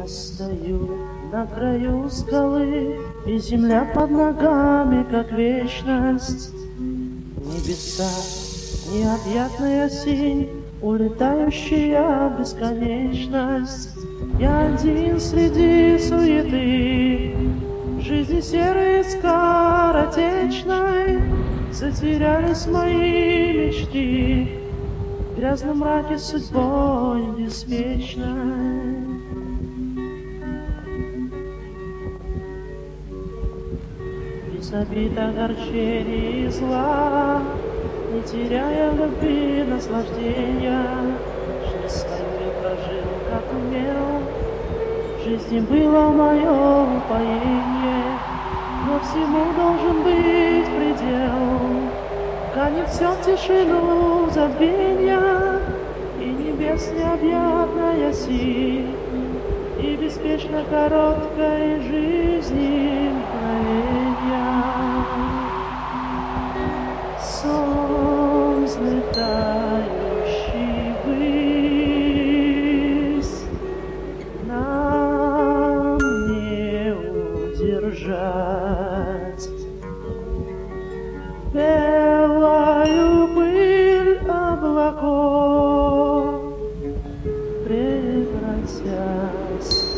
Я стою на краю скалы, и земля под ногами, как вечность. Небеса, необъятная синь, улетающая в бесконечность. Я один среди суеты, жизни серой и скоротечной. Затерялись мои мечты в грязном мраке судьбой беспечной. Без обид, огорчений и зла, не теряя в любви наслаждения, жизнь свою я прожил, как умел. В жизни было мое упоение, но всему должен быть предел. Канет все в тишину забвенья, и небес необъятная синь, и беспечно короткой жизни мгновенья. Сон, взлетающий ввысь, нам не удержать. Белую пыль облаков превратясь